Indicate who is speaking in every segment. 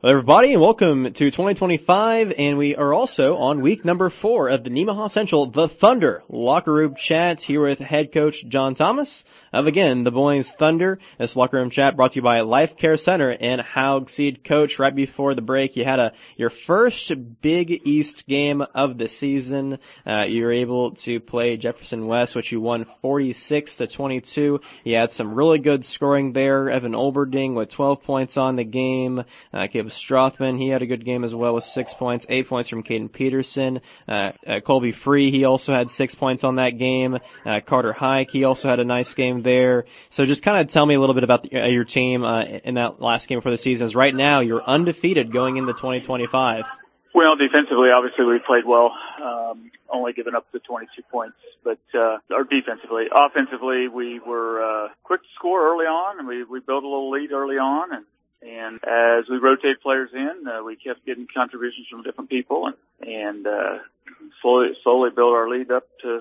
Speaker 1: Hello, everybody, and welcome to 2025, and we are also on week number 4 of the Nemaha Central The Thunder Locker Room Chat here with head coach John Thomas of, again, the Boys Thunder. This locker room chat brought to you by Life Care Center and Haug Seed. Coach, right before the break, you had your first Big East game of the season. You were able to play Jefferson West, which you won 46-22. You had some really good scoring there. Evan Olberding with 12 points on the game. Caleb Strothman, he had a good game as well with 6 points, 8 points from Caden Peterson. Colby Free, he also had 6 points on that game. Carter Hike, he also had a nice game there. So just kind of tell me a little bit about your team in that last game for the season. Right now, you're undefeated going into 2025.
Speaker 2: Well, defensively, obviously, we played well, only giving up the 22 points. But or defensively. Offensively, we were quick to score early on, and we built a little lead early on. And as we rotate players in, we kept getting contributions from different people and slowly built our lead up to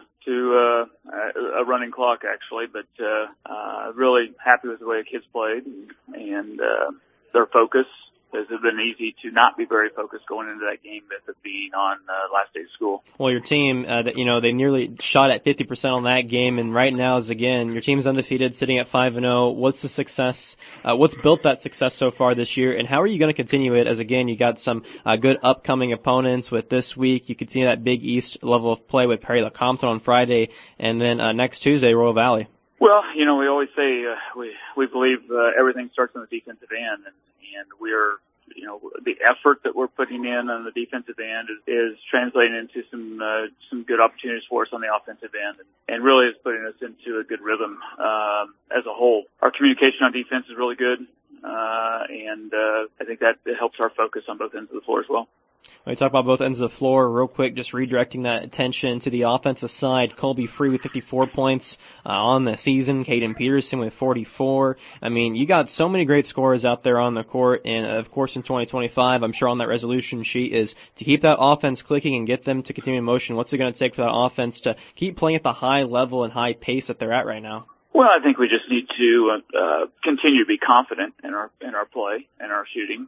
Speaker 2: a running clock, actually. But really happy with the way the kids played and their focus. It has been easy to not be very focused going into that game as being on last day of school.
Speaker 1: Well, your team, they nearly shot at 50% on that game, and right now is, again, your team's undefeated, sitting at 5-0. What's the success? What's built that success so far this year, and how are you going to continue it? As again, you got some good upcoming opponents with this week. You continue that Big East level of play with Perry LeCompton on Friday, and then next Tuesday, Royal Valley.
Speaker 2: Well, we always say we believe everything starts on the defensive end, and we're the effort that we're putting in on the defensive end is translating into some good opportunities for us on the offensive end, and really is putting us into a good rhythm as a whole. Our communication on defense is really good, and I think that it helps our focus on both ends of the floor as well.
Speaker 1: When we talk about both ends of the floor, real quick, just redirecting that attention to the offensive side. Colby Free with 54 points on the season. Caden Peterson with 44. I mean, you got so many great scorers out there on the court, and of course in 2025, I'm sure on that resolution sheet is to keep that offense clicking and get them to continue in motion. What's it going to take for that offense to keep playing at the high level and high pace that they're at right now?
Speaker 2: Well, I think we just need to continue to be confident in our play and our shooting.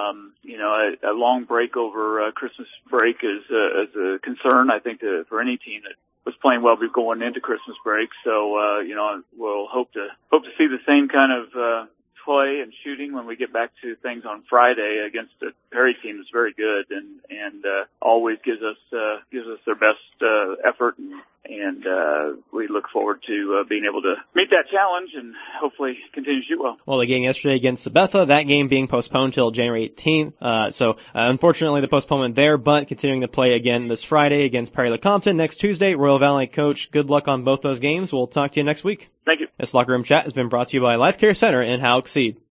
Speaker 2: A long break over Christmas break is a concern, I think, for any team that was playing well going into Christmas break. So we'll hope to see the same kind of play and shooting when we get back to things on Friday against a Perry team that's very good and always gives us their best effort, and we look forward to being able to meet that challenge and hopefully continue to shoot well.
Speaker 1: Well, the game yesterday against Sabetha, that game being postponed till January 18th. So unfortunately the postponement there, but continuing to play again this Friday against Perry LeCompton. Next Tuesday, Royal Valley. Coach, good luck on both those games. We'll talk to you next week.
Speaker 2: Thank you.
Speaker 1: This Locker Room Chat has been brought to you by Life Care Center and Haug Seed.